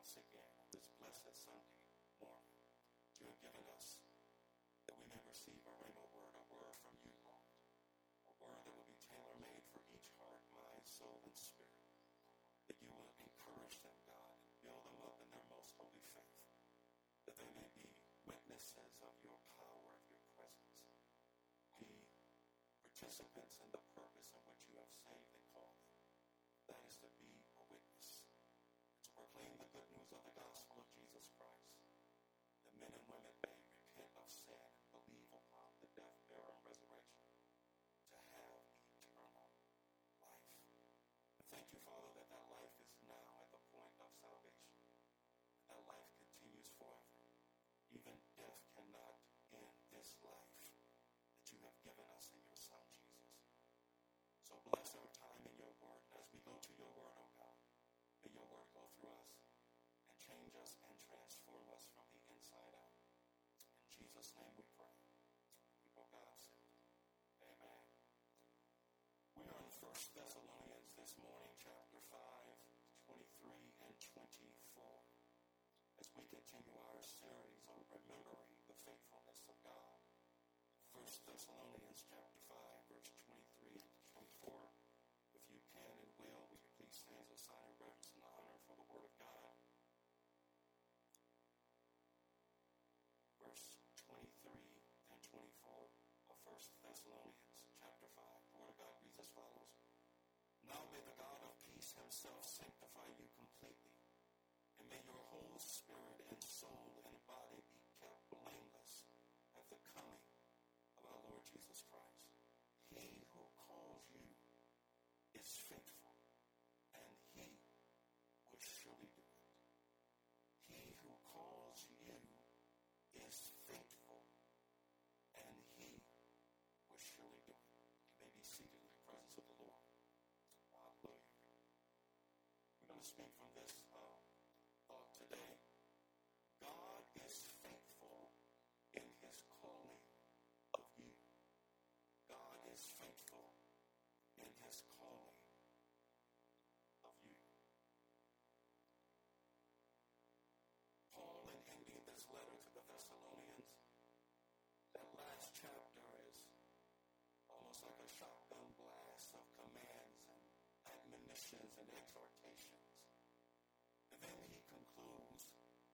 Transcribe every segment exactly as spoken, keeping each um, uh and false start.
once again on this blessed Sunday morning you have given us, that we may receive a rhema word, a word from you, Lord, a word that will be tailor-made for each heart, mind, soul, and spirit, that you will encourage them, God, and build them up in their most holy faith, that they may be witnesses of your power, of your presence, be participants in the purpose in which you have saved and called them. That is to be a witness, to proclaim the good news of the gospel of Jesus Christ, that men and women may repent of sin and believe upon the death, burial, and resurrection to have eternal life. And thank you, Father, that that life is now at the point of salvation, and that life continues forever. Even death cannot end this life that you have given us in your Son, Jesus. So bless our time in your word. As we go to your word, oh God, may your word go through us and change us and transform us from the inside out. In Jesus' name we pray. People of God said, amen. We are in First Thessalonians this morning, chapter five, twenty-three and twenty-four, as we continue our series on remembering the faithfulness of God. First Thessalonians chapter five, verse twenty-three and twenty-four. If you can and will, will you please stand as a sign of reverence and honor for the word of God. Verse twenty-three and twenty-four of First Thessalonians chapter five. The word of God reads as follows. Now may the God of peace himself sanctify you completely, and may your whole spirit and soul and body be kept blameless at the coming of our Lord Jesus Christ. He who calls you is faithful, and he will surely do it. He who calls you is faithful, and he will surely do it. You may be seated in the presence of the Lord. Hallelujah. We're going to speak from this uh, thought today. God is faithful in his calling of you. God is faithful in his calling of you. Paul, in ending this letter to the Thessalonians, that last chapter is almost like a shotgun blast of commands and admonitions and exhortations. And then he concludes,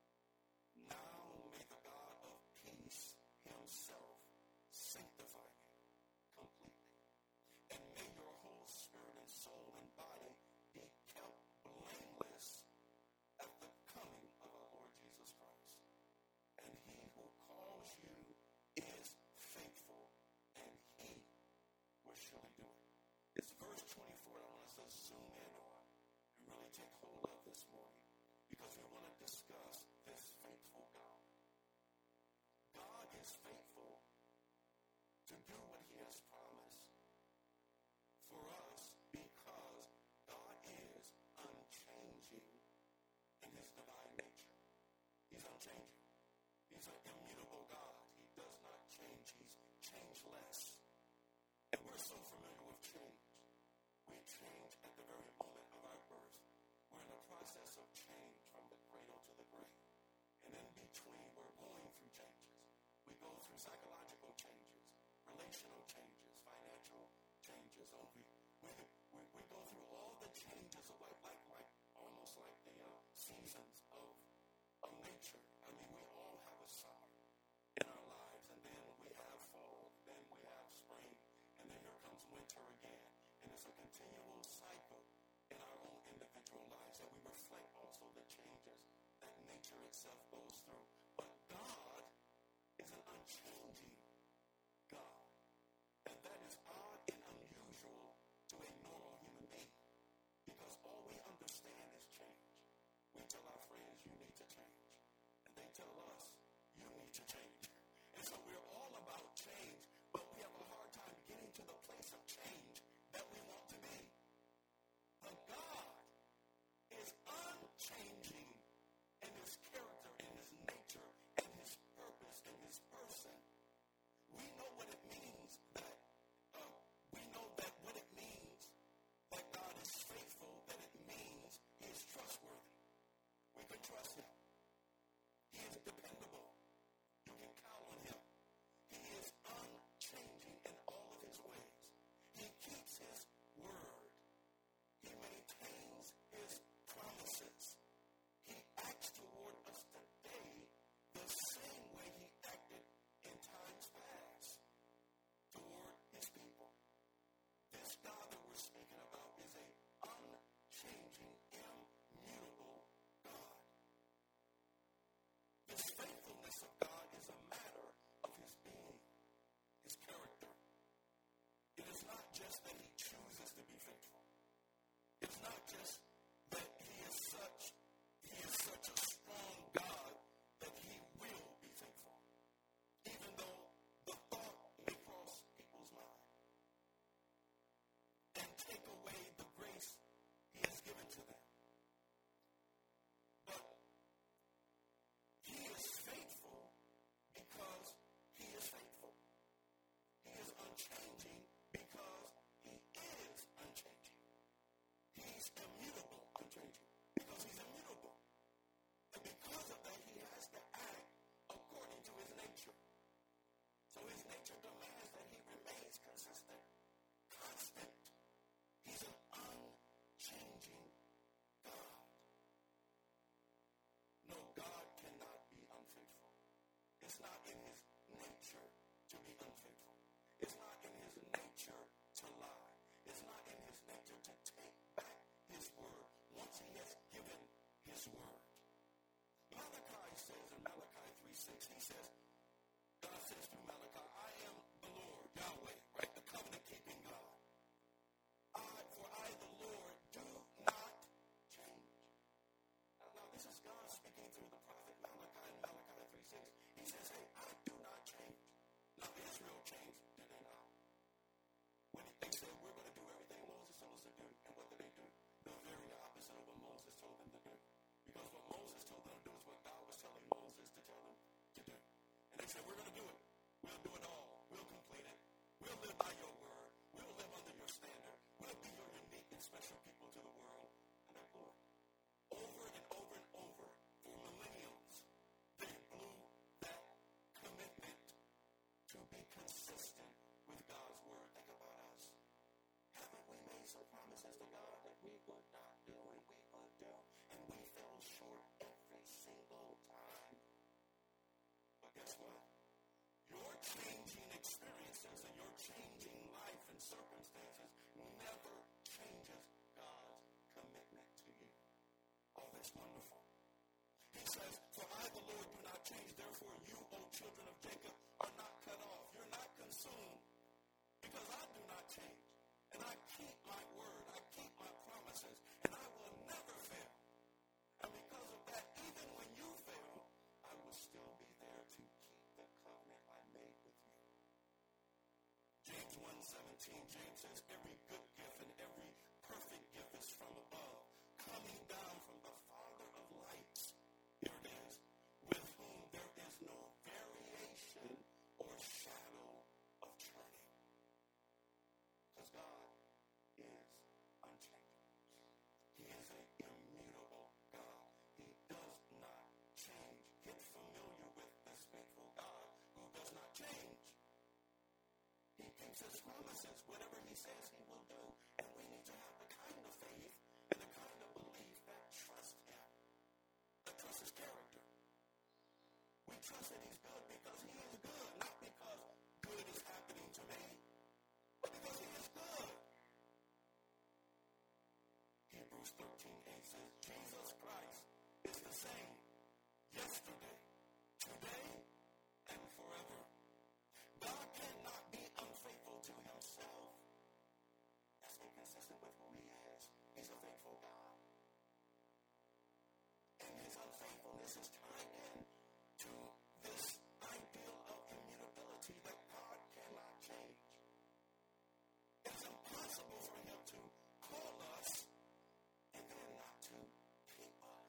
now may the God of peace himself sanctify you completely, and may your whole spirit and soul and body be kept blameless at the coming of our Lord Jesus Christ. And he who calls you is faithful, and he will surely do it. It's verse twenty-four I want us to zoom in on and really take hold of this morning, because we want to discuss this faithful God. God is faithful to do what he has promised for us, because God is unchanging in his divine nature. He's unchanging. He's an immutable God. He does not change. He's changeless. And we're so familiar with change. We change at the very moment of our birth. We're in the process of change from the cradle to the grave. And in between, we're going through changes. We go through psychological changes, relational changes, financial changes. Oh, we, we, we, we go through all the changes of life, like, like almost like the uh, seasons of, of nature. I mean, we all have a summer in our lives, and then we have fall, then we have spring, and then here comes winter again. And it's a continual cycle in our own individual lives that we reflect also the changes that nature itself goes through. But God is an unchanging God. And that is odd and unusual to a normal human being, because all we understand is change. We tell our friends, you need to change. And they tell us, you need to change. And so we're all about change, but we have a hard time getting to the place of change that we want to be. But God is unchanging in his character, in his nature, in his purpose, in his person. We know what it means that uh, we know that what it means that God is faithful, that it means he is trustworthy. We can trust unfaithful. It's not just that he is such, he is such a strong God that he will be faithful, even though the thought may cross people's mind and take away the grace he has given to them. But he is faithful because he is faithful. He is unchanging because he is unchanging. He's immutable, unchanging, because he's immutable. And because of that, he has to act according to his nature. So his nature demands that he remains consistent, constant. He's an unchanging God. No, God cannot be unfaithful. It's not in his nature to be unfaithful. It's not in his nature to lie. It's not in his nature to take back his word once he has given his word. Malachi says in Malachi three six, he says, God says to Malachi, I am the Lord, Yahweh, right? The covenant-keeping God. I, for I, the Lord, do not change. Now, now, this is God speaking through the prophet Malachi in Malachi three six. He says, hey, I do not change. Now, Israel changed, did they not? When they said, we're going to do everything Moses told us to do, and what did they do? The very opposite of what Moses told them to do. Because what Moses told them to do is what God was telling Moses to tell them to do. And they said, we're going to do it. We'll do it all. We'll complete it. We'll live by your word. We'll live under your standard. We'll be your unique and special people to the world. And they blew it. Over and over and over for millenniums, they blew that commitment to be consistent with God's word. Think about us. Haven't we made some promises to God that we would not do and we would do, and we fell short every single time? But guess what? Your changing experiences and your changing life and circumstances never changes God's commitment to you. Oh, that's wonderful. He says, for I, the Lord, do not change. Therefore, you, O children of Jacob, are not cut off. You're not consumed, because I do not change. And I keep my word. I keep my promises. And I will never fail. And because of that, even when you fail, I will still be there to keep the covenant I made with you. James one seventeen, James says, every good gift and every perfect gift is from above, coming down from the Father of lights. Here it is, with whom there is no variation or shadow of turning. Because God is unchanging. He is an immutable God. He does not change. Get familiar with this faithful God who does not change. He keeps his promises. Whatever he says, he will do. And we need to have the kind of faith and the kind of belief that trusts him. That trusts his character. We trust that he's good because he is good, not because good is happening to me, but because he is good. Hebrews thirteen eight says, Jesus Christ is the same yesterday, today, and forever. God cannot be unfaithful to himself. That's inconsistent with who he is. He's a faithful God. And his unfaithfulness is tied in to this ideal of immutability that God cannot change. It's impossible for him to call us and then not to keep us.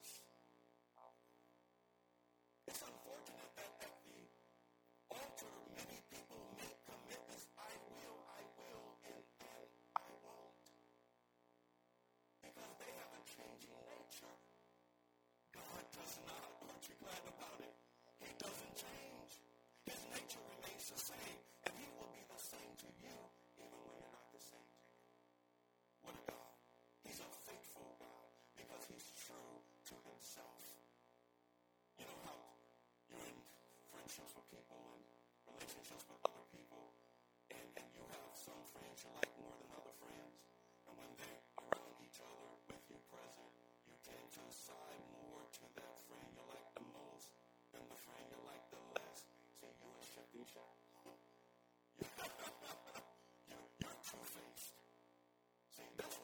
It's unfortunate that at the altar, many people make commitments. I will, I will, and then I won't. Because they have a changing nature. God does not. Aren't you glad about it? He doesn't change. His nature remains the same, and he will be the same to you even when you're not the same to you. What a God. He's a faithful God because he's true to himself. You know how you're in friendships with people and relationships with other people, and, and you have some friends you like more than other friends, and when they're around each other with you present, you tend to side more to that friend you like the most than the friend you like the less. See, you're a shifting shot. you're, you're two-faced. See, that's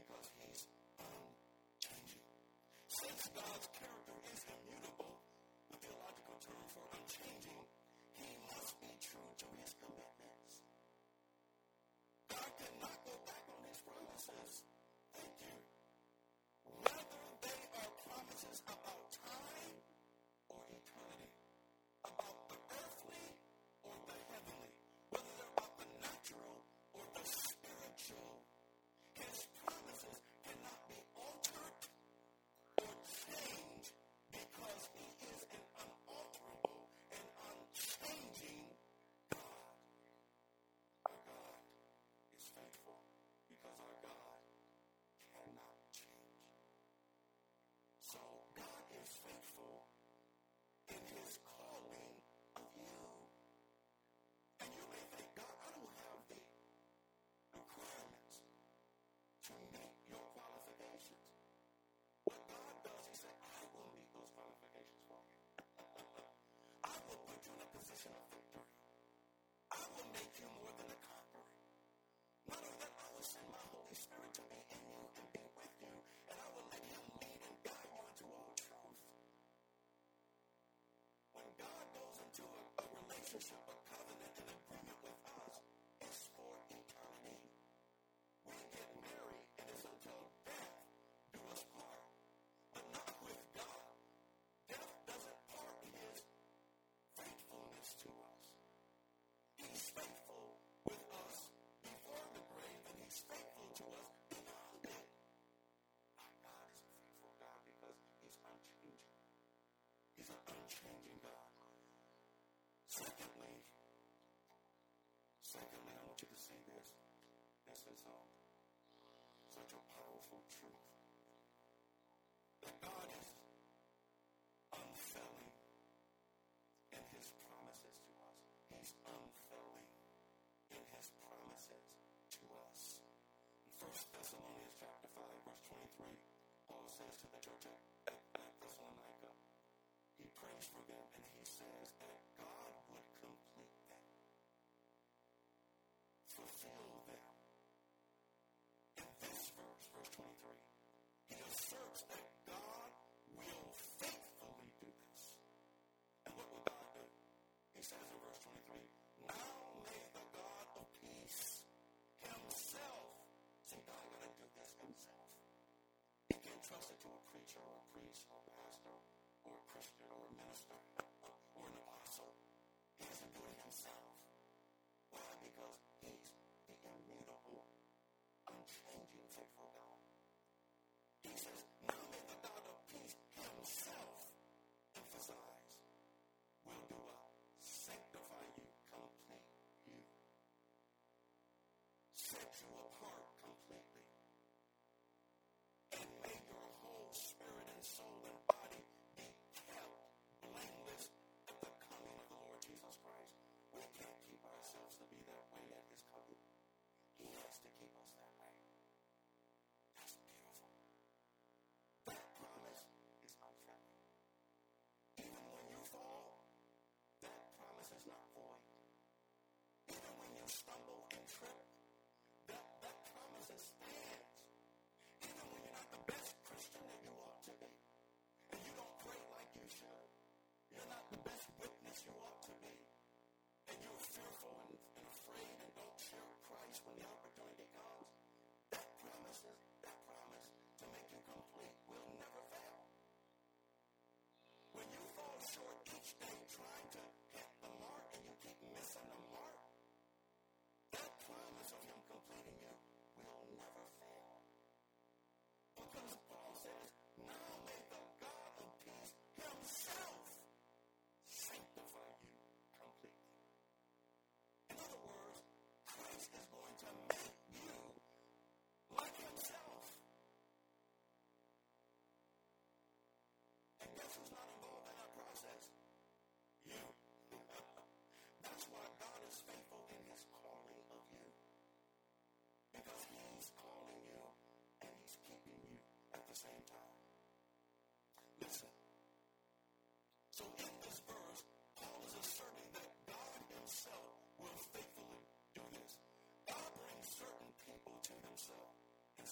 because he's unchanging. Since God's character is immutable, the theological term for unchanging, he must be true to his commitments. God cannot go back on his promises. Thank you. Whether they are promises about time or eternity, about the earthly or the heavenly, whether they're about the natural or the spiritual, his promises cannot be altered or changed because he is an unalterable and unchanging God. Our God is faithful because our God cannot change. So God is faithful in his calling of you. And you may think, God, I don't have the requirements to meet your qualifications. What God does, he said, I will meet those qualifications for you. I will put you in a position of victory. I will make you more than a conqueror. Not only that, I will send my Holy Spirit to be in you and be with you, and I will let him lead and guide you into all truth. When God goes into a, a relationship, a covenant, an agreement with us, it's for eternity. We get married, and it's until death do us part. But not with God. Death doesn't part his faithfulness to us. He's faithful with us before the grave, and he's faithful to us beyond it. Our God is a faithful God because he's unchanging. He's an unchanging God. Secondly, secondly, I want you to see this. This is um, such a powerful truth. That God is unfailing in his promises to us. He's unfailing in his promises to us. In First Thessalonians chapter five, verse twenty-three, Paul says to the church at, at, at Thessalonica, he prays for them, and he says that God would complete them, fulfill them. In this verse, verse twenty-three, he asserts that God will faithfully do this. And what will God do? He says in verse twenty-three, now may the God of peace himself, see, God going to do this himself. He can't trust it to a preacher or a priest or a pastor or a Christian or a minister or an apostle. He has to do it himself. Why? Because he's the immutable, unchanging, faithful God. He says, now may the God of peace himself, emphasize, will do what? Sanctify you, complete you. Set you apart completely. And may your whole spirit and soul and body be kept blameless at the coming of the Lord Jesus Christ. We can't keep ourselves to be that way at his coming. He has to keep us that way. That's beautiful. That promise is unfailing. Even when you fall, that promise is not void. Even when you stumble and trip, that, that promise stands. Even when you're not the best Christian that you ought to be, and you don't pray like you should, you're not the best witness you ought to be, and you're fearful and, and afraid and don't share Christ when the opportunity comes, that promise, is, that promise to make you complete will never fail. When you fall short each day trying to hit the mark and you keep missing the mark, that promise of him completing you will never fail. Because Paul says, now may the God of peace himself sanctify you completely. In other words, Christ is going to make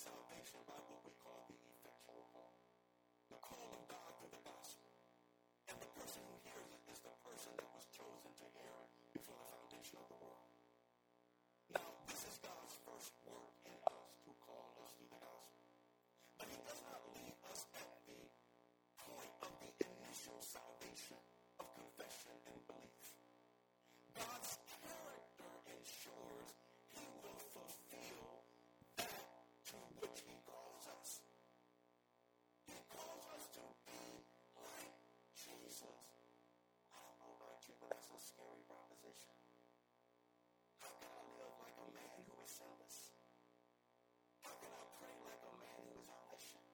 salvation by what we call the effectual call, the call of God through the gospel. And the person who hears it is the person that was chosen to hear it before the foundation of the world. Now, this is God's first work in us to call us through the gospel. But he does not leave us at the point of the initial salvation of confession and belief. God's character ensures he will fulfill that to which he calls us. He calls us to be like Jesus. I don't know about you, but that's a scary proposition. How can I live like a man who is sinless? How can I pray like a man who is omniscient?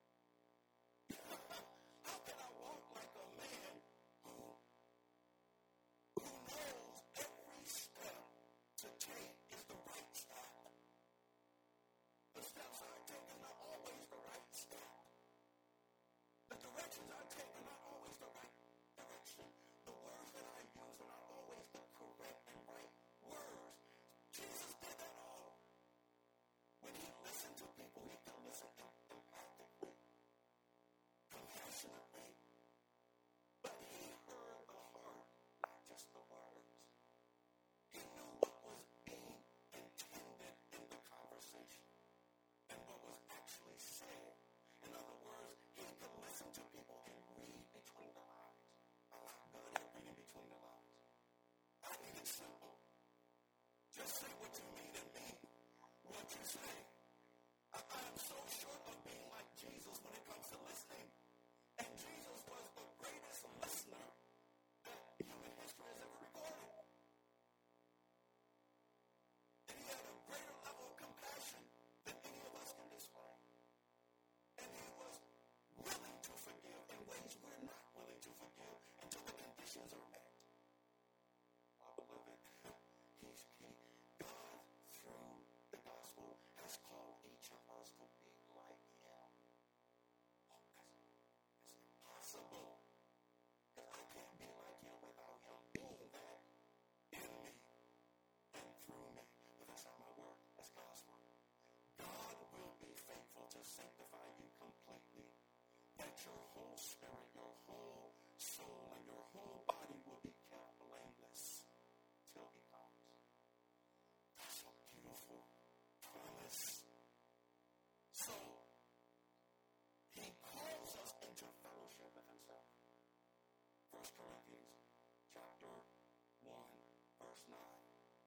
How can I walk like a man who, who knows every step to take is the right step? The steps I take are not always the right step. The directions I take are not always the right direction. The words that I use are not always the correct and right words. Jesus did that all. When he listened to people, he could listen empathically, compassionately. But he heard the heart, not just the words. He knew what was being intended in the conversation and what was actually said. In other words, he could listen to people and read between the lines. I'm not good at reading between the lines. I need it simple. Just say what you mean and mean what you say. I, I am so short of being like Jesus when it comes to listening. And Jesus was the greatest listener that human history has ever recorded. And he had a greater level of compassion than any of us can display. And he was willing to forgive in ways we're not willing to forgive until the conditions are met. My beloved, he's, he, God, through the gospel, has called each of us to be like him. Oh, that's, that's impossible. Because I can't be like him without him being that in me and through me. But that's not my work. That's God's work. God will be faithful to sanctify you completely, that your whole spirit, your whole soul, and your whole body will be kept blameless till he comes. That's a beautiful promise. So, he calls us into fellowship with himself. First Corinthians chapter one, verse nine.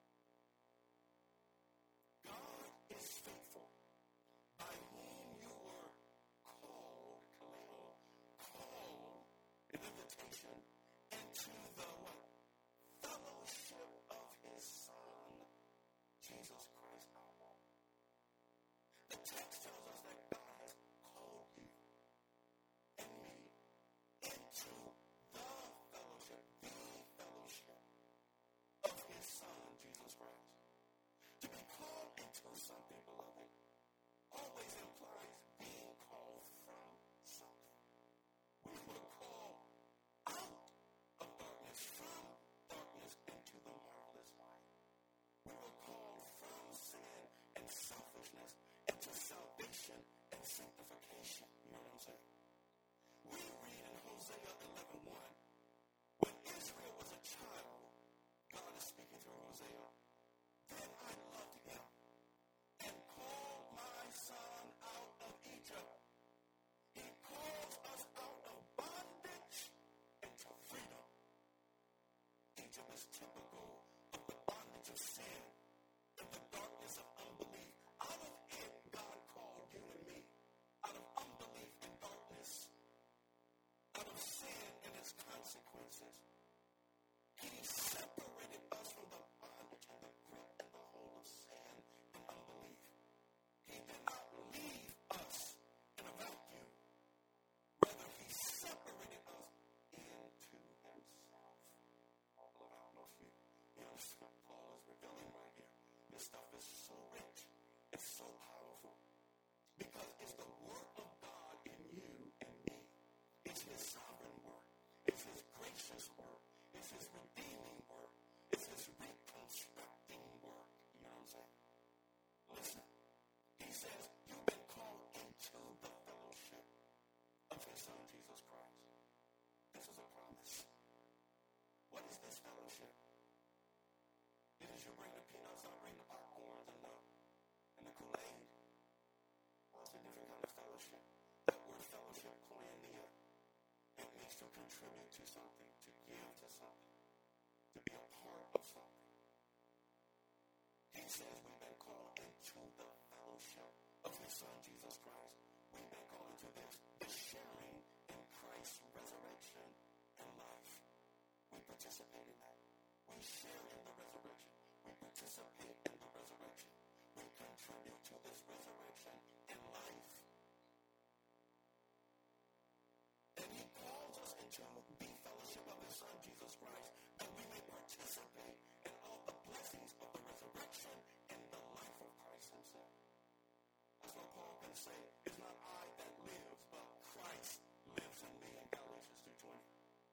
God is faithful, by whom you were called, kaleo, called, an invitation into the what? Fellowship of his Son, Jesus Christ our Lord. The text tells us that God has called you and me into the fellowship, the fellowship of his Son, Jesus Christ. To be called into something, beloved, always implies being called from something. We were called out of darkness, from darkness into the marvelous light. We were called from sin and selfishness into salvation and sanctification. You know what I'm saying? We read in Hosea eleven one, when Israel was a child, God is speaking through Hosea, then I loved him and called my son out of Egypt. He calls us out of bondage into freedom. Egypt is typical of the bondage of sin and the darkness of unbelief. Out of it, God called you and me. Out of unbelief and darkness. Out of sin and its consequences. He separated us from the bondage and the grip and the hold of sin and unbelief. He did not leave us in a vacuum. Rather, he separated us into himself. Oh, look, I don't know if you, you know, Paul is revealing right here. This stuff is so rich. It's so powerful. Because it's the work of God in you and me. It's his sovereign work. It's his gracious work. It's his redeeming work. It's his reconstructing work. You know what I'm saying? Listen. He says, you've been is a promise. What is this fellowship? It is you bring the peanuts, I bring the popcorns and the, and the Kool-Aid. Well, it's a different kind of fellowship. That word fellowship, koinonia, it means to contribute to something, to give to something, to be a part of something. He says we've been called into the fellowship of his son, Jesus Christ. We've been called into this, this sharing in Christ's resurrection and life. We participate in that. We share in the resurrection. We participate in the resurrection. We contribute to this resurrection in life. And he calls us into the fellowship of his son, Jesus Christ, that we may participate in all the blessings of the resurrection and the life of Christ himself. That's what Paul can say. It's not I that lives, but Christ lives in me in Galatians two twenty.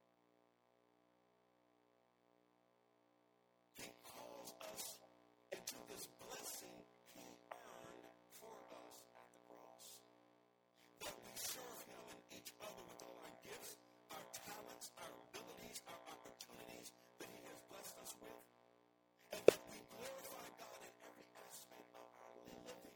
He calls us into this blessing he earned for us at the cross. That we serve him and each other with all our gifts, our talents, our abilities, our opportunities that he has blessed us with. And that we glorify God in every aspect of our living.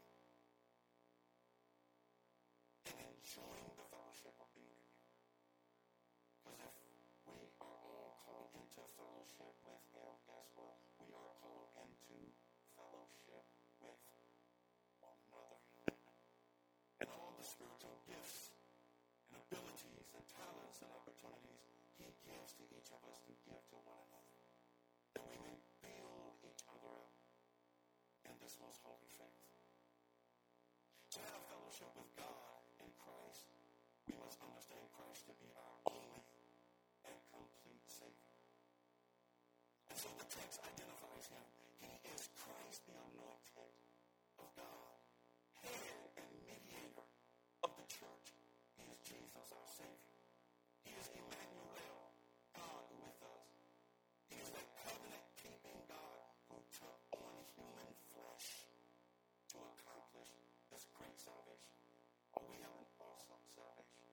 And enjoying the fellowship of being in him. Because if we are all called into fellowship with him, guess what? We are called into fellowship with one another. And all the spiritual gifts and abilities and talents and opportunities he gives to each of us to give to one another. That we may build each other up in this most holy faith. To have fellowship with God in Christ, we must understand Christ to be our only and complete Savior. And so the text identifies him. He is Christ, the anointed of God, head and mediator of the church. He is Jesus, our Savior. He is Emmanuel, God with us. He is that covenant-keeping God who took on human flesh to accomplish this great salvation. Oh, we have an awesome salvation.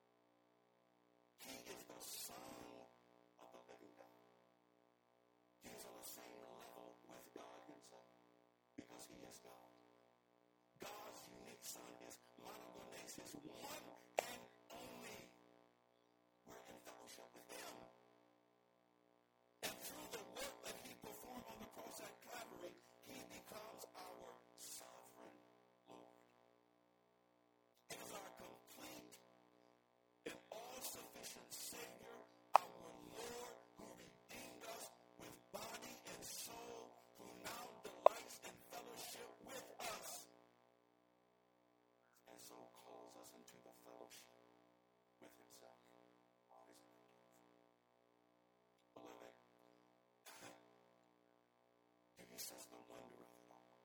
He is the Son of the living God. He is on the same level with God himself because he is God. God's unique Son is monogenes, his one and only. We're in fellowship with him. And through the work that he performed on the cross at Calvary, he becomes our sovereign Lord. It is our complete and all-sufficient Savior, our Lord, who redeemed us with body and soul, who now delights in fellowship with us, and so calls us into the fellowship with himself. Oh, isn't that beautiful? Beloved, do you sense the wonder of it all?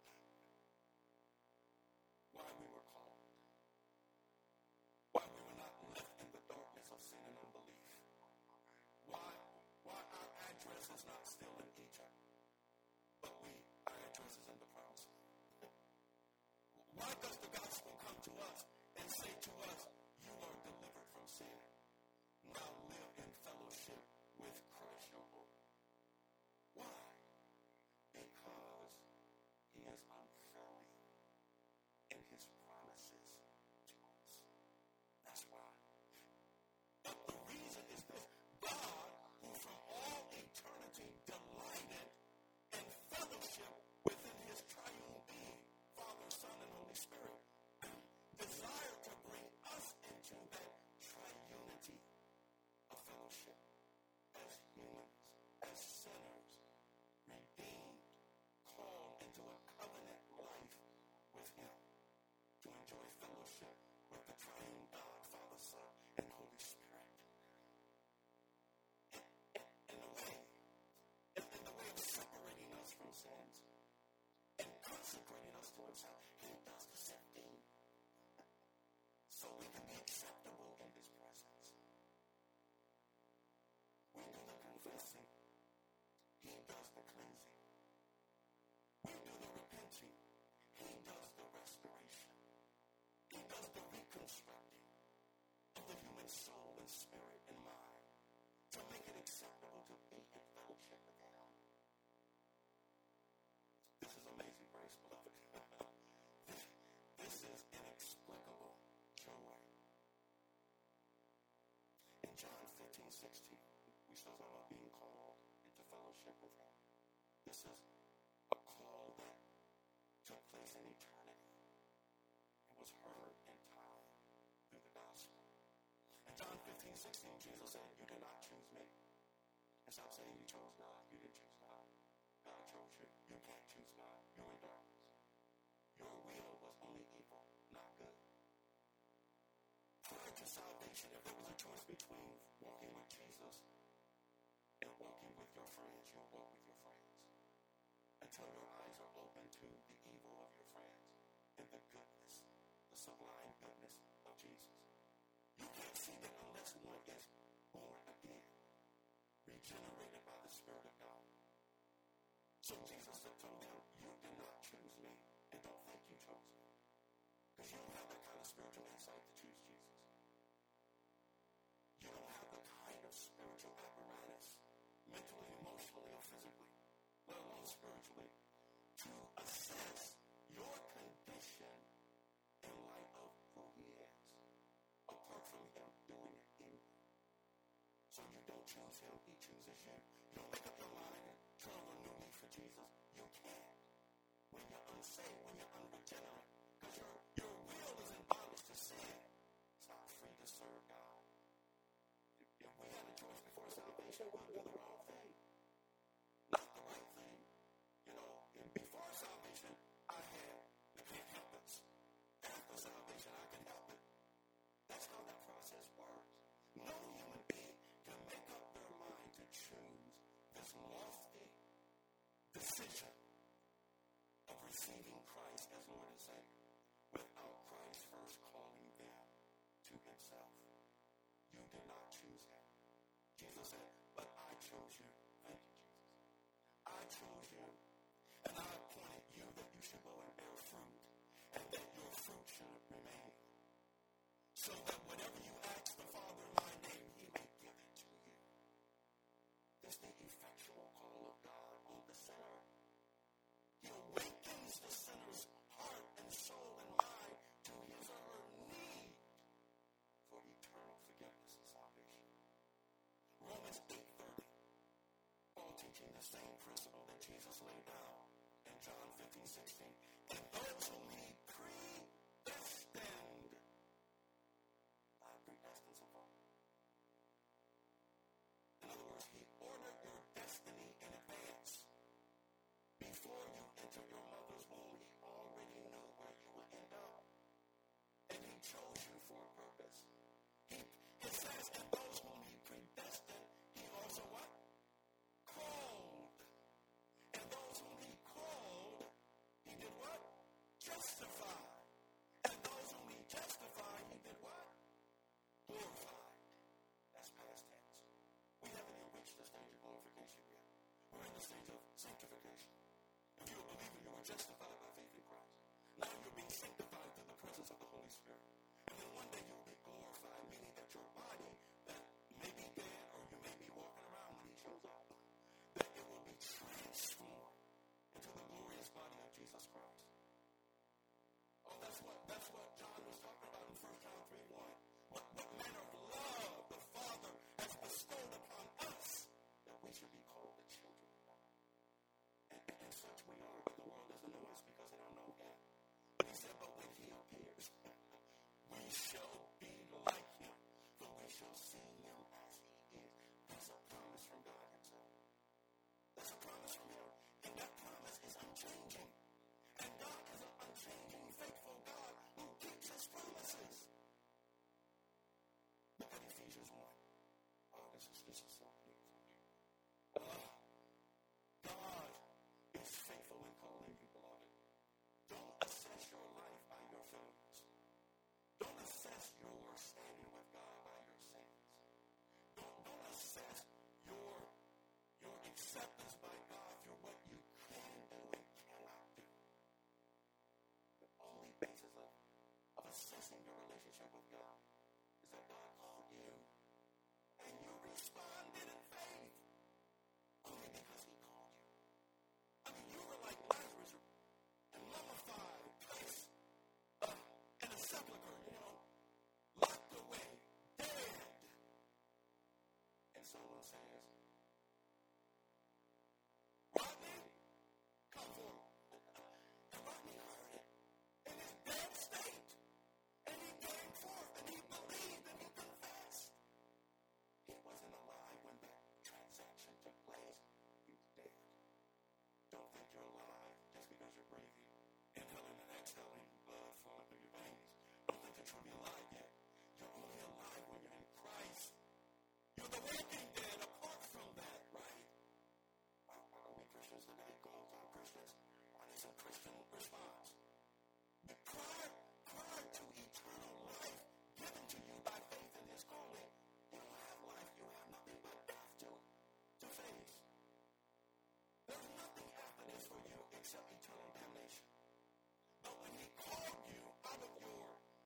Why we were called. Why we were not left in the darkness of sin and unbelief. Why, why our address is not still in Egypt, but we, our address is in the promised land. Why does the gospel come to us and say to us, you are delivered from sin? Now live in fellowship with Christ your Lord. Why? Because he is unfailing in his promises to us. That's why. But the reason is this: God, who from all eternity delighted in fellowship within his triune being, Father, Son, and Holy Spirit, desired to bring us into that triunity of fellowship as humans, as sinners, redeemed, called into a covenant life with him, to enjoy fellowship with the triune God, Father, Son, and Holy Spirit. In, in, in the way, in, in the way of separating us from sins and consecrating us to himself, he does the sifting so we can be acceptable in his presence. We do the confessing. He does the cleansing. We do the repenting. He does the restoration. He does the reconstructing of the human soul and spirit and mind to make it acceptable to be in fellowship with him. This is amazing grace, beloved. this, this is inexplicable joy. In John fifteen, sixteen, we still talk about being called into fellowship with him. This is a call that took place in eternity. It was heard in time through the gospel. In John fifteen, sixteen, Jesus said, you did not choose me. And stop saying you chose God. You didn't choose God. God chose you. You can't choose God. You're in darkness. Your will was only evil, not good. Prior to salvation, if there was a choice between walking with Jesus and walking with your friends, you'll walk with your friends. Until your eyes are open to the evil of your friends and the goodness, the sublime goodness of Jesus. You can't see that unless one is born again, regenerated by the Spirit of God. So Jesus told them, you did not choose me, and don't think you chose me. Because you don't have that kind of spiritual insight to choose Jesus. You don't have the kind of spiritual apparatus, mentally, emotionally, or physically, let alone spiritually, to assess your condition in light of who he is, apart from him doing it in you. So you don't choose him, he chooses you. You don't make up your mind and try to renew me for Jesus. You can't. When you're unsaved, when you're unregenerate, because your, your will is in bondage to sin, it's not free to serve God. If we had a choice before salvation, we'll do the wrong thing. Not the right thing. You know, and before salvation, I had the can't help it. After salvation, I can help it. That's how that process works. No human being can make up their mind to choose this lofty decision of receiving Christ as Lord and Savior without Christ first calling them to himself. You did not choose him. Jesus said, but I chose you. Thank you, Jesus. I chose you, and I appointed you that you should go and bear fruit, and that your fruit should remain, so that whatever you ask the Father in my name, he may give it to you. This is the effectual call of God on the sinner. He awakens the sinner's heart and soul and mind to his or her need for eternal forgiveness and salvation. Romans eight thirty, Paul teaching the same principle that Jesus laid down in John fifteen, sixteen. And those whom he predestined, God predestined some folk. In other words, he ordered your destiny in advance. Before you entered your mother's womb, he already knew where you would end up. And he chose you for a purpose. He, it says, and those whom he predestined, he also what? Called. And those whom he called, he did what? Justified. And those whom he justified, he did what? Glorified. That's past tense. We haven't even reached the stage of glorification yet. We're in the stage of sanctification. If you're a believer, you were justified by faith in Christ. Now you're being sanctified through the presence of the Holy Spirit. And then one day you'll be glorified, meaning that your body that may be dead or you may be walking around when he shows up, that it will be transformed into the glorious body of Jesus Christ. Oh, that's what that's what John was talking about in First John three one. What, what manner of love the Father has bestowed upon us that we should be called the children of God. And, and, and such we are, but the world doesn't know us because they don't know him. But he said, but when he appears, we shall be like him, for we shall see him as he is. That's a promise from God himself. That's a promise from him. And that promise is unchanging. And God is an unchanging, faithful God who keeps his promises. Look at Ephesians one. Oh, this is, this is so beautiful. Uh, God is faithful in calling you, beloved. Don't assess your life by your failures. Don't assess your standing with God by your sins. Don't, don't assess your, your acceptance by God through what you can do and cannot do. someone says, Rodney, come forward. And Rodney heard it in his dead state. And he came forth and he believed and he confessed. He wasn't alive when that transaction took place. He was dead. Don't think you're alive just because you're breathing, inhaling and exhaling, blood flowing through your veins. Don't think you're truly alive yet. You're only alive when you're in Christ. You're the walking dead apart from that, right? Why are we Christians today? Call us Christians. I need some Christian response. But prior, prior to eternal life given to you by faith in his calling, you don't have life. You have nothing but death to, to face. There's nothing after this for you except eternal damnation. But when he called you out of your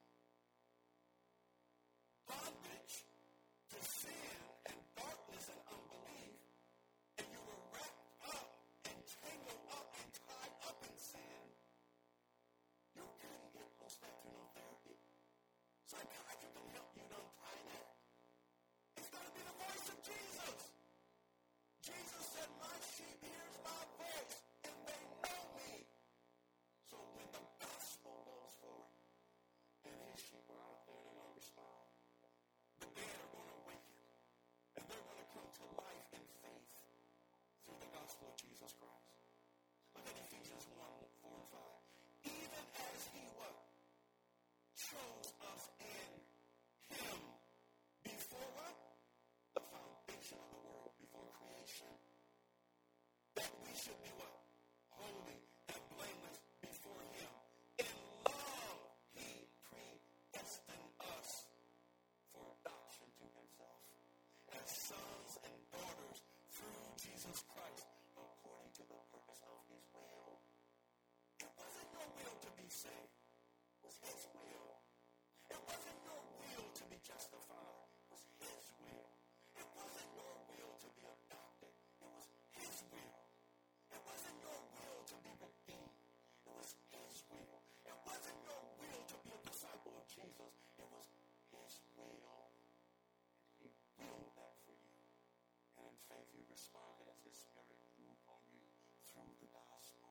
bondage to sin and darkness and unbelief, and you were wrapped up and tangled up and tied up in sin, you couldn't get post-doctrinal therapy. Psychiatry can help you to untie that. It's got to be the voice of Jesus. Jesus said, my sheep hears my voice, and they know me. So when the gospel goes forth, and his sheep are out there, they're going to respond. The dead are going to awaken, and they're going to come to life in faith through the gospel of Jesus Christ. Look at Ephesians one, four and five. Even as he what? Chose us in him before what? The foundation of the world, before creation. That we should be what? Holy and blameless before him. In love, he predestined us for adoption to himself as sons and daughters through Jesus Christ, according to the purpose of his will. It wasn't your will to be saved. It was his will. It wasn't your will to be justified. It was his will. It wasn't your will to be adopted. It was his will. It wasn't your will to be redeemed. It was his will. It wasn't your will to be a disciple of Jesus. It was his will. And he willed that for you. And in faith you responded as his spirit moved on you through the gospel.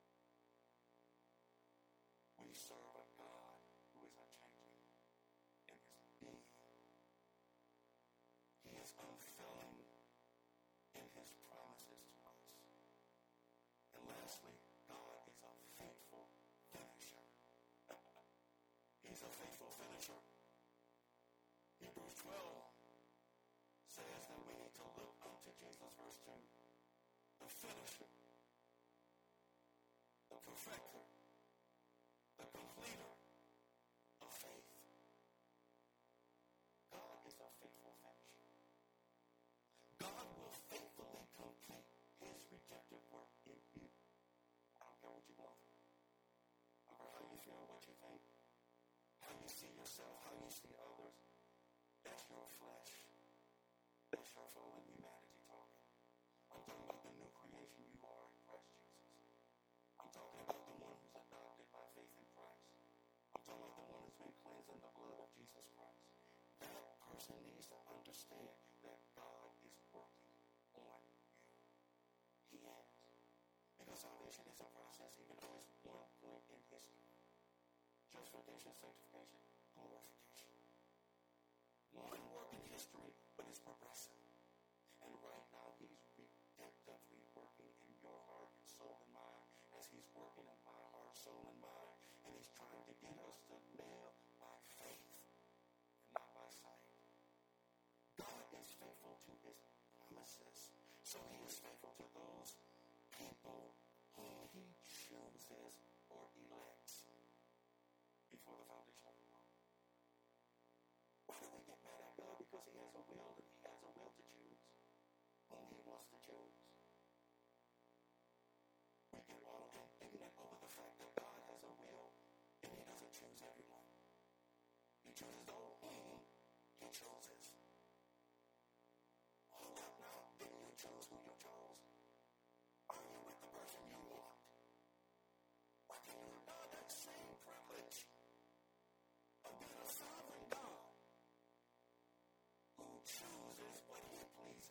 We serve a God who is unchanging in his being. He is unfailing in his promises to us. And lastly, God is a faithful finisher. He's a faithful finisher. Hebrews twelve says that we need to look unto Jesus, verse two, the finisher, the perfecter, the completer of faith. God is a faithful finisher. God will faithfully complete his redemptive work in you. I don't care what you go through. I don't care how you feel, what you think, how you see yourself, how you see others. That's your flesh. That's your fallen humanity talking. I'm talking about the new creation you are in Christ Jesus. I'm talking about the one who's adopted by faith in Christ. I'm talking about the one who's been cleansed in the blood of Jesus Christ. That person needs to understand that God is working on you. He is. Because salvation is a process, even though it's one point in history. Justification, sanctification, glorification. One work in history, but it's progressive. And right now, he's redemptively working in your heart and soul and mind, as he's working in my heart, soul, and mind. And he's trying to get us to live by faith, not by sight. God is faithful to his promises. So he is faithful to those people whom he chooses or elects before the foundation of the world. Why do we get mad at God? Because he has a will, and he has a will to choose whom he wants to choose. We get all indignant over the fact that God has a will and he doesn't choose everyone. He chooses those whom he chooses. Hold up now. Didn't you choose who you chose? Are you with the person you want? Why can't you have done that same privilege of being a sovereign God who chooses what he pleases?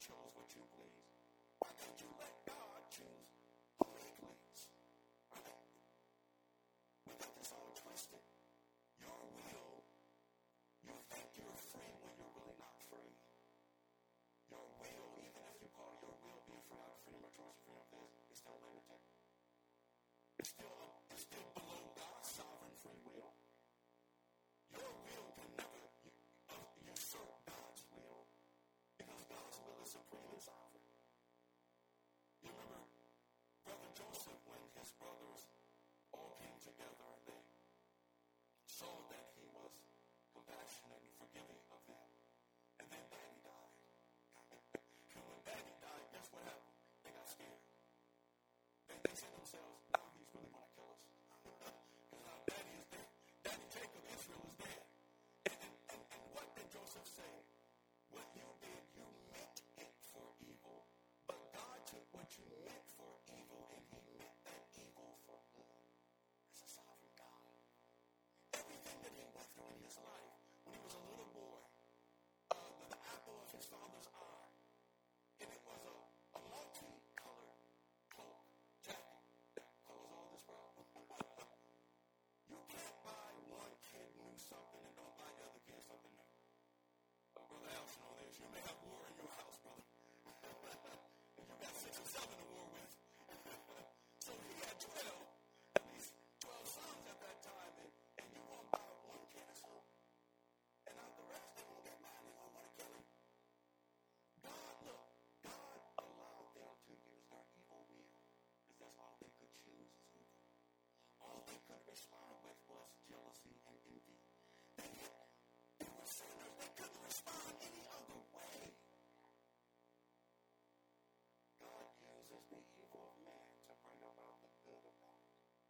chose what you please? Why can't you let God choose who he please? Right? We got this all twisted. Your will, you think you're free when you're really not free. Your will, even if you call your will being free out of freedom of choice, freedom of this, it's still limited. It's still, it's still below God's sovereign free will. Your will can never usurp God's will because God's will is supreme and sovereign. You remember Brother Joseph when his brothers all came together and they saw that he was compassionate and forgiving of them. And then Daddy died. And when Daddy died, guess what happened? They got scared. They, they said to themselves, now he's really going to kill us. Because now Daddy is dead. Daddy Jacob, Israel is dead. And, and, and, and what did Joseph say? What you did, you meant it for evil. But God took what you meant for evil and he meant that evil for good. He's a sovereign God. Everything that he went through in his life when he was a little boy, uh, the, the apple of his father's eye, and it was a, a multi-colored cloak, jacket that covers all this world. You can't buy one kid new something and don't buy the other kid something new. Uh, Brother Al should know this. You may have war in your house, brother. And you got six or seven to war with. So he had twelve, at least twelve sons at that time, and, and you won't buy one kid or something. And out the rest, they won't get mad. They won't want to kill him. God, look, God allowed them to use their evil will because that's all they could choose is evil. All they could respond with was jealousy and envy. They, they were sinners. They couldn't respond any other way. God uses the evil of man to bring about the good of God.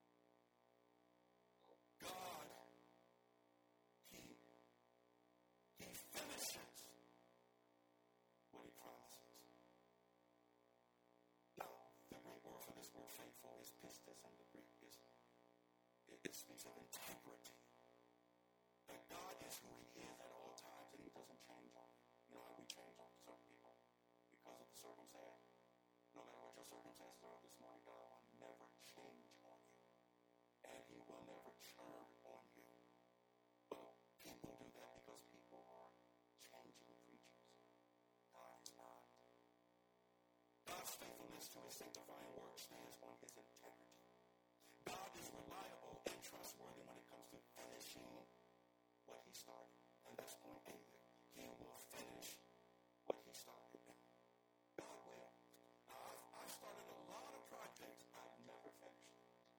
God, he, he finishes what he promises. Now, the Greek word for this word faithful is pistis, and the Greek is, it, it speaks of integrity. That God is who he is at all times, and he doesn't change on it. You know how we change on certain people because of the circumstance? No matter what your circumstances are this morning, God will never change on you. And he will never churn on you. But people do that because people are changing creatures. God is not. God's faithfulness to his sanctifying work stands on his integrity. God is reliable and trustworthy when it comes to finishing what he started. And that's point A there. He will finish what he started. God will. Now, I've, I've started a lot of projects I've never finished.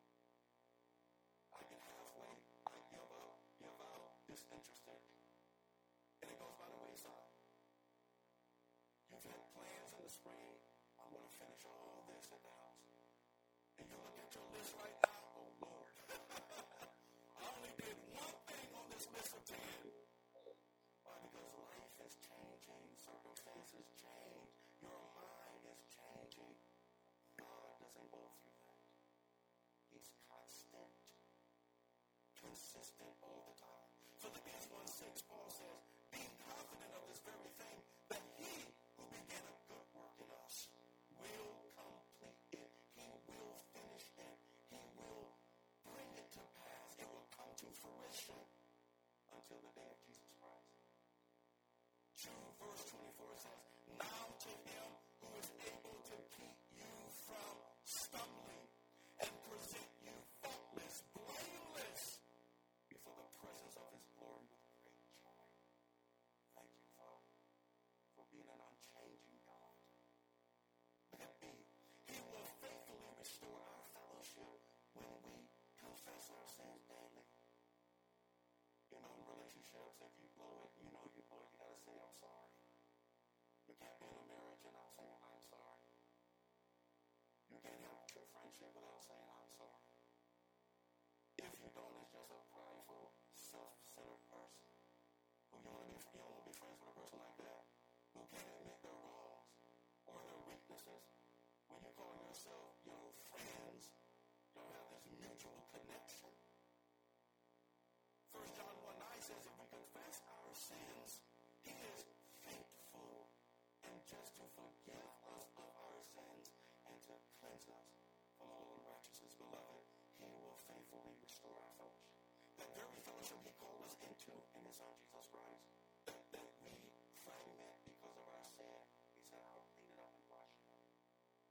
I get halfway, I give up, give out, disinterested, and it goes by the wayside. You've had plans in the spring, I'm going to finish all this at the house. And you look at your list right now, oh Lord, I only did one thing on this list of ten. Why? Because life is changing, circumstances change, your mind is changing. God doesn't go through that. He's constant, consistent all the time. Philippians one six, Paul says, being confident of this very thing, that he who began a good work in us will complete it. He will finish it. He will bring it to pass. It will come to fruition until the day of Jesus Christ. Jude verse twenty-four says, now to him who is able to keep you from stumbling and present you faultless, blameless before the presence of his glory with great joy. Thank you, Father, for being an unchanging God. Let me. He will faithfully restore our fellowship when we confess our sins daily. You know, in relationships, if you blow it, you know you blow it, you got to say, I'm sorry. You can't be in a marriage and not saying, I'm sorry. You can't have a true friendship without saying, I'm sorry. If you don't, it's just a prideful, self-centered person. Who you want to be, you don't want to be friends with a person like that, who can't admit their wrongs or their weaknesses. When you call yourself, you know, friends, you don't have this mutual connection. First John one nine says, if we confess our sins, he is faithful and just to forgive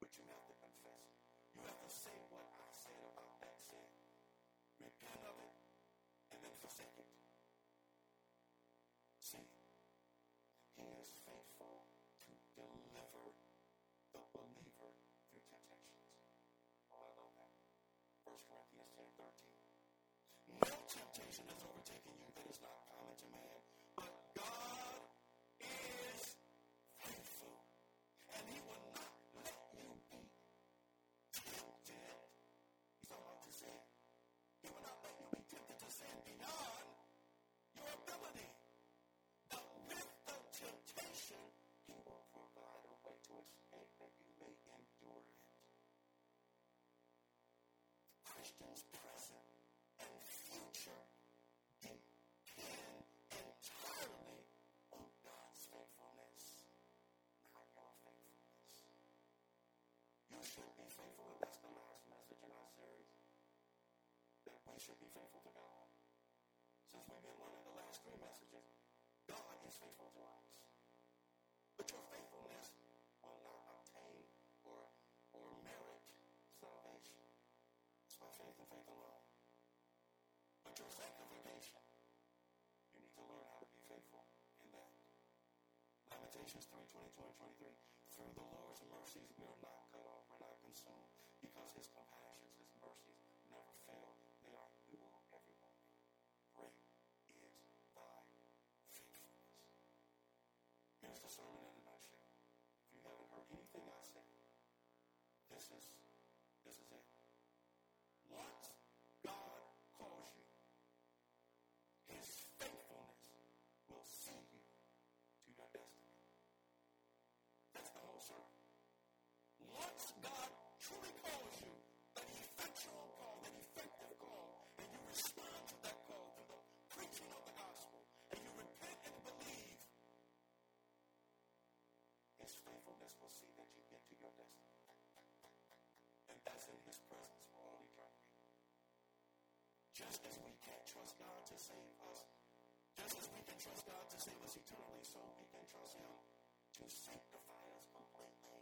but you have to confess it. You have to say what I said about that sin. Repent of it, and then forsake it. See, he is faithful to deliver the believer through temptations. Oh, I love that. First Corinthians ten thirteen. No temptation has overtaken you that is not common to man, but God is faithful, and he will not let you be tempted. He's talking about to sin. He will not let you be tempted to sin beyond your ability. But with the temptation, he will provide a way to escape that you may endure it. Christians present and future depend entirely on God's faithfulness, not your faithfulness. You should be faithful, and that's the last message in our series, that we should be faithful to God. Since we've been learning the last three messages, God is faithful to us. But your faithfulness will not obtain or, or merit salvation. It's by faith and faith alone. But your sanctification, you need to learn how to be faithful in that. Lamentations three twenty-two and twenty-three. Through the Lord's mercies we are not cut off, we're not consumed, because his compassions, his mercies never fail. They are new every morning. Great is thy faithfulness. Here's the sermon in a nutshell. If you haven't heard anything I said, this is this is it. Once God calls you, his faithfulness will see you to your destiny. That's the whole sermon. Once God truly calls you, an effectual call, an effective call, and you respond to that call through the preaching of the gospel, and you repent and believe, his faithfulness will see that you get to your destiny. And that's in his presence for all eternity. Just as we can't trust God to save us, just as we can trust God to save us eternally, so we can trust him to sanctify us completely.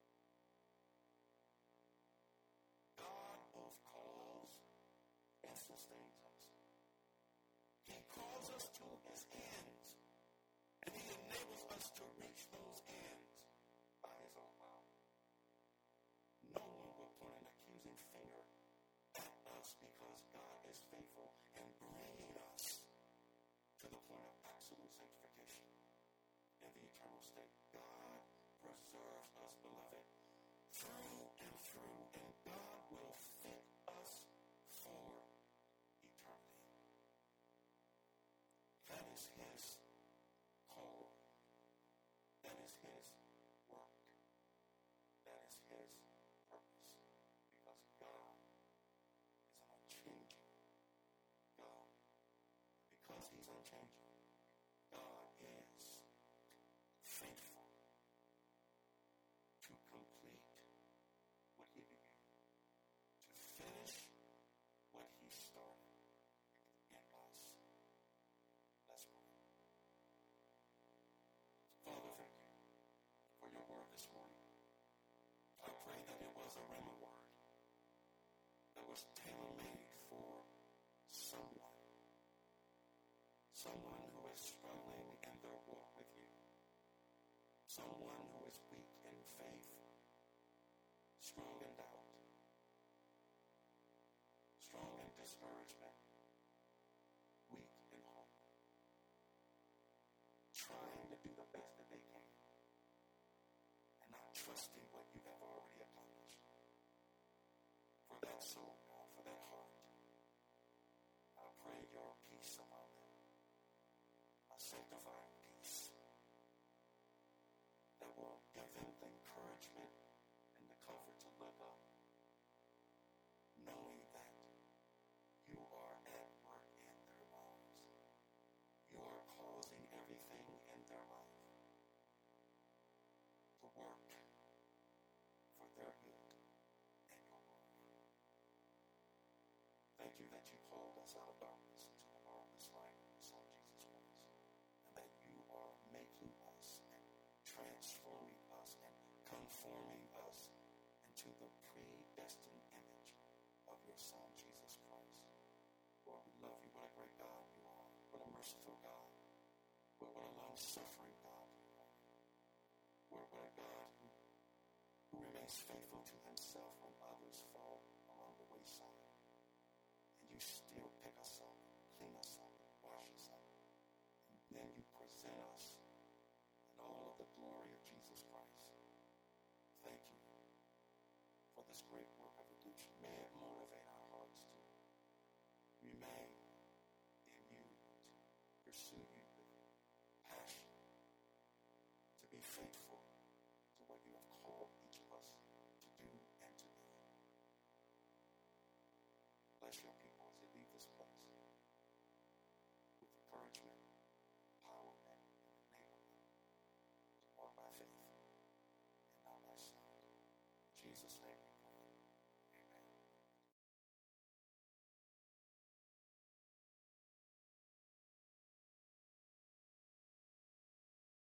God both calls and sustains us. He calls us to his ends, and he enables us to reach those ends by his own power. No one will point an accusing finger at us, because God is faithful in bringing us to the point of absolute sanctification in the eternal state. God preserves us, beloved, through and through, and God will fit us for eternity. That is his call. That is his work. That is his purpose. Because God is an unchanging God. Because he's unchanging, God is faithful to complete what he began, to finish what he started in us. Let's pray. Father, thank you for your word this morning. I pray that it was a rhema word that was tailor-made for someone. Someone who is struggling in their walk with you. Someone who is weak in faith, strong in doubt, strong in discouragement, weak in hope, trying to do the best that they can, and not trusting what you have already accomplished. For that soul, God, for that heart, I pray your peace upon them, a sanctifying peace that will give them the encouragement and the comfort to look up, knowing that you are at work in their lives. You are causing everything in their life to work for their good and your glory. Thank you that you called us out of darkness into the marvelous light of your Son, Jesus Christ, and that you are making us and transforming us and conforming us everlasting image of your Son, Jesus Christ. Lord, we love you. What a great God you are. What a merciful God. What, what a long-suffering God you are. What, what a God who, who remains faithful to himself when others fall along the wayside. And you still pick us up, clean us up, wash us up. And then you present us in all of the glory of Jesus Christ. Thank you for this great work of redemption. May it motivate our hearts to remain in you, to pursue you.